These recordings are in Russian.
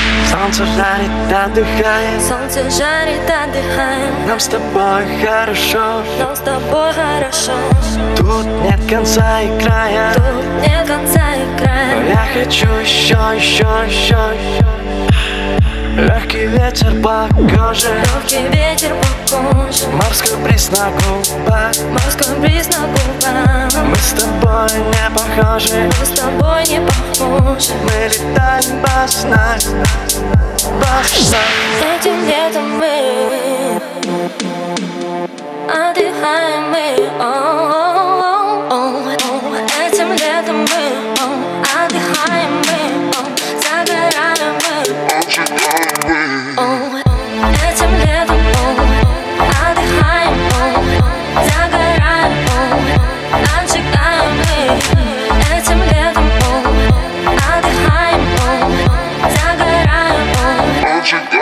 Солнце жарит, отдыхаем. Солнце жарит, отдыхаем. Нам с тобой хорошо. Нам с тобой хорошо. Тут нет конца и края. Тут нет конца и края. Я хочу еще. Легкий ветер по коже. Легкий ветер по коже. Морской бриз на губах. Морской бриз на губах. Мы с тобой не похожи. Мы с тобой не похожи. Мы летаем по снам. Этим летом мы отдыхаем мы. Этим летом мы отдыхаем мы. Загораем мы. Этим летом отдыхаем мы. Загораем мы. Отжигаем мы. Этим летом отдыхаем мы. Загораем мы.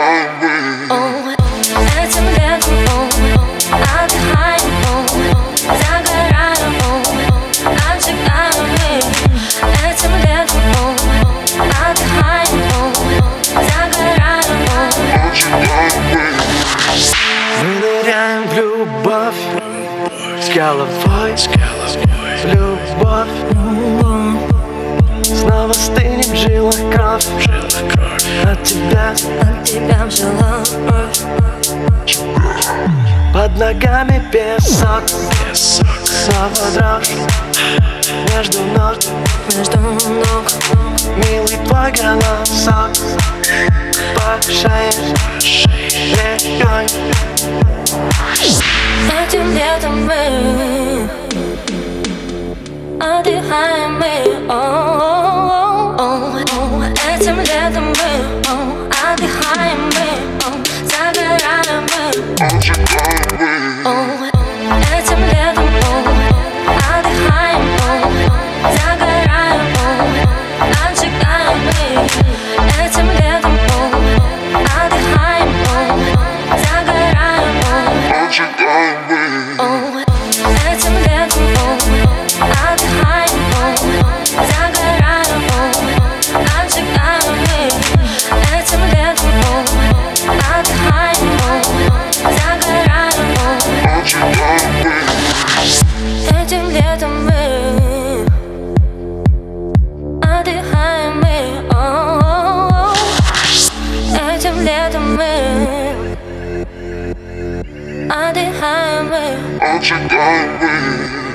Этим летом отдыхаем мы. Загораем мы. Отжигаем мы. Этим летом отдыхаем мы. Загораем мы. Мы ныряем в любовь с головой, любовь. Снова стынет в жилах кровь. От тебя в жилах кровь. под ногами песок. Снова дрожь между ног. Милый твой голосок по шее рекой. Этим летом мы отдыхаем мы. Этим летом мы отдыхаем мы. Загораем мы. Этим летом отдыхаем мы. Загораем мы. Отжигаем мы. Этим летом отдыхаем мы. Загораем мы. Этим летом отдыхаем мы. Загораем мы. Отжигаем мы. Этим летом отдыхаем мы. Загораем мы. Этим летом мы отдыхаем мы. Этим летом мы отдыхаем мы. Отжигаем мы.